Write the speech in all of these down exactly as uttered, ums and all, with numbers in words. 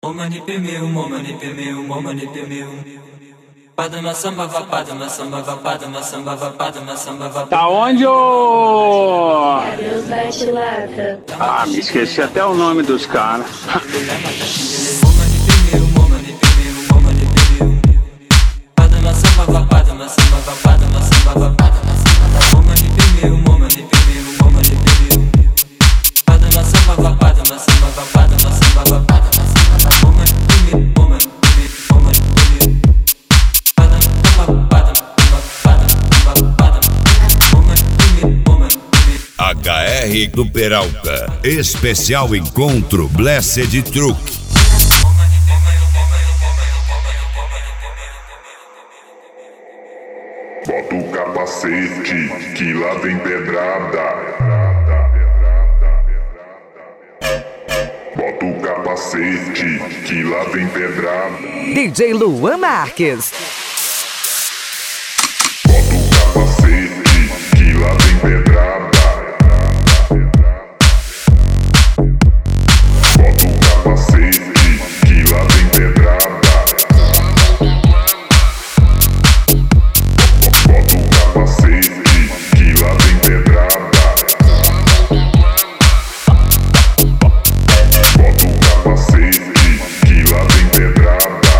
Momani pemeu, momani pemeu, momani pemeu. Padma samba va, padma samba va, padma samba va, padma samba va. Tá onde, ô? Deus vai te lata. Ah, me esqueci até o nome dos caras. Momani pemeu, momani pemeu, momani pemeu. Padma samba va, padma samba va, padma samba va, padma samba va. Momani pemeu, momani pemeu, momani pemeu. Padma samba va, padma samba va, padma samba va, padma samba va. Momani pemeu, momani pemeu, momani pemeu. Padma samba va, padma samba va, padma samba va, padma samba va. Momani pemeu, momani pemeu. H R do Peralta, especial encontro Blessed Truque. Bota o capacete, que lá vem pedrada. Bota o capacete, que lá vem pedrada. D J Luan Marques. Bota o capacete, que lá vem pedrada. Bota o capacete, que lá vem pedrada. Bota o capacete, que lá vem pedrada. Bota o capacete, que lá vem pedrada.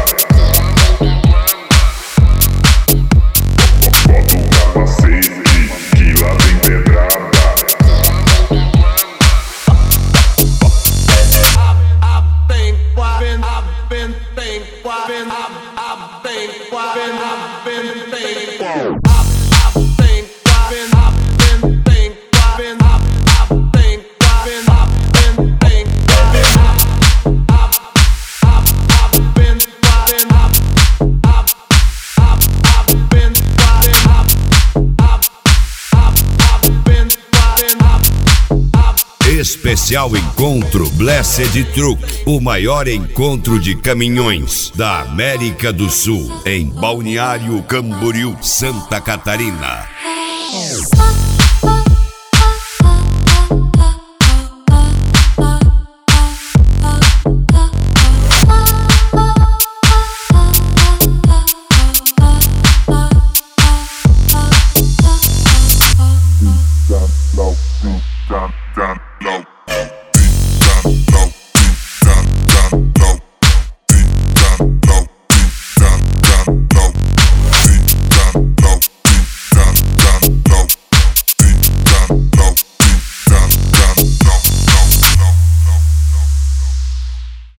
Bota o capacete, que lá vem pedrada. I've been, I've been, I've been, been, I've been, I've been, I've been, I've been, been, I've I've been, I've been, I've been, been, I've been, I've been, I've been, I've been, been, I've been, I've I've been, I've been, I've I've been, I've been, I've I've been, I've been, I've Especial encontro Blessed Truque, o maior encontro de caminhões da América do Sul, em Balneário Camboriú, Santa Catarina. Hey.